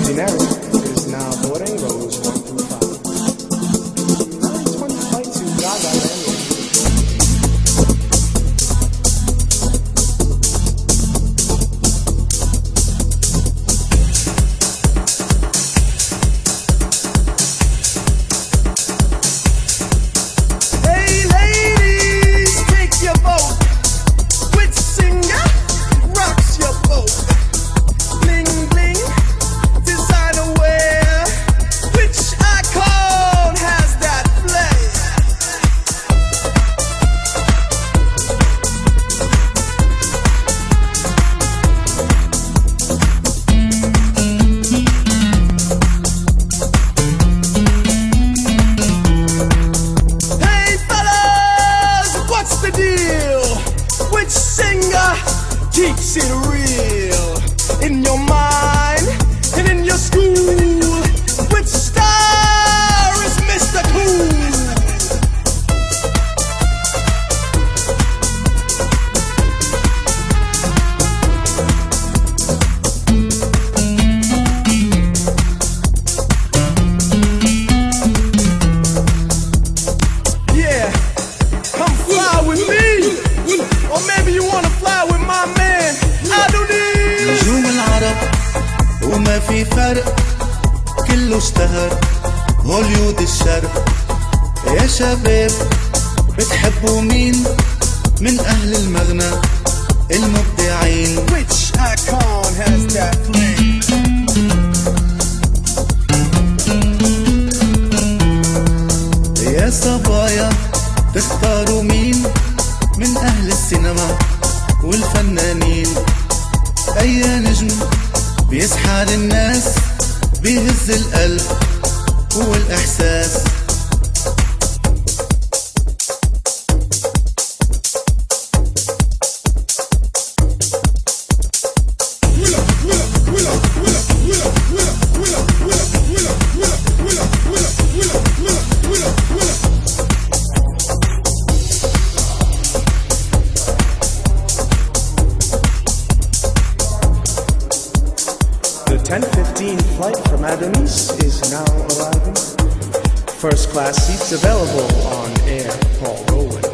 dinero is now boarding rows 1 through 5. 9:20 flight to Gaga Land. Keeps it real in your mind and in your school. Which star is Mr. Cool? Yeah, come fly with me, or maybe you wanna fly with my man. نجوم العرب وما في فرق، كله اشتهر هوليود الشرق. يا شباب بتحبوا مين من أهل المغنى المبدعين؟ Which icon has that flame? يا صبايا تختاروا مين من أهل السينما والفنانين؟ أي نجم بيسحر الناس بيهز القلب والإحساس. The 10:15 flight from Adonis is now arriving. First class seats available on Air Paul Rowan.